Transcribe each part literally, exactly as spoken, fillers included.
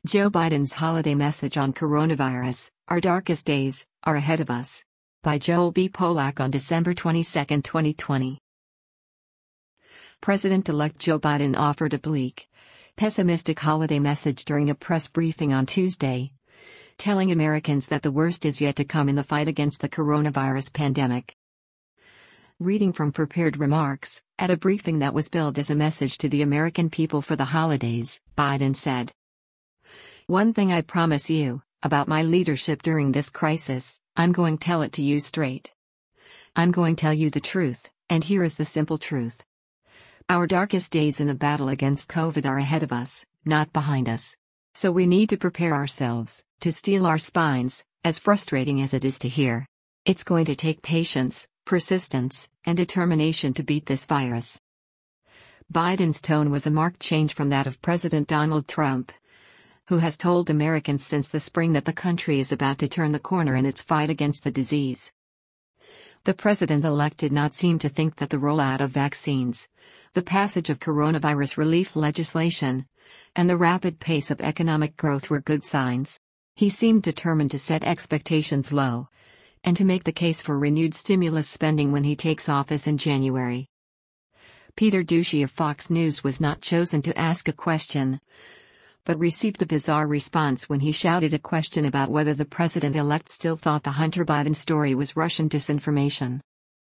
Joe Biden's holiday message on coronavirus: "Our darkest days are ahead of us." By Joel B. Polak on December twenty-second, twenty twenty. President-elect Joe Biden offered a bleak, pessimistic holiday message during a press briefing on Tuesday, telling Americans that the worst is yet to come in the fight against the coronavirus pandemic. Reading from prepared remarks, at a briefing that was billed as a message to the American people for the holidays, Biden said, "One thing I promise you, about my leadership during this crisis, I'm going to tell it to you straight. I'm going to tell you the truth, and here is the simple truth. Our darkest days in the battle against COVID are ahead of us, not behind us. So we need to prepare ourselves, to steel our spines, as frustrating as it is to hear. It's going to take patience, persistence, and determination to beat this virus." Biden's tone was a marked change from that of President Donald Trump, who has told Americans since the spring that the country is about to turn the corner in its fight against the disease. The president-elect did not seem to think that the rollout of vaccines, the passage of coronavirus relief legislation, and the rapid pace of economic growth were good signs. He seemed determined to set expectations low, and to make the case for renewed stimulus spending when he takes office in January. Peter Doocy of Fox News was not chosen to ask a question, but received a bizarre response when he shouted a question about whether the president-elect still thought the Hunter Biden story was Russian disinformation.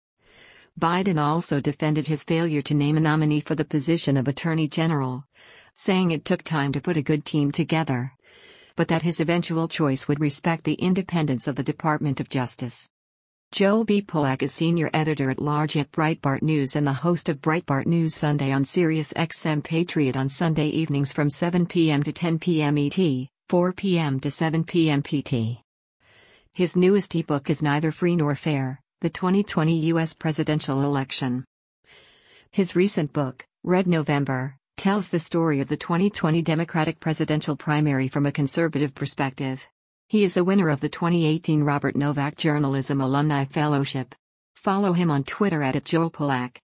Biden also defended his failure to name a nominee for the position of Attorney General, saying it took time to put a good team together, but that his eventual choice would respect the independence of the Department of Justice. Joel B. Polak is senior editor-at-large at Breitbart News and the host of Breitbart News Sunday on Sirius X M Patriot on Sunday evenings from seven p m to ten p m E T, four p m to seven p m P T. His newest ebook is Neither Free Nor Fair: The twenty twenty U S Presidential Election. His recent book, Red November, tells the story of the twenty twenty Democratic presidential primary from a conservative perspective. He is a winner of the twenty eighteen Robert Novak Journalism Alumni Fellowship. Follow him on Twitter at Joel Polak.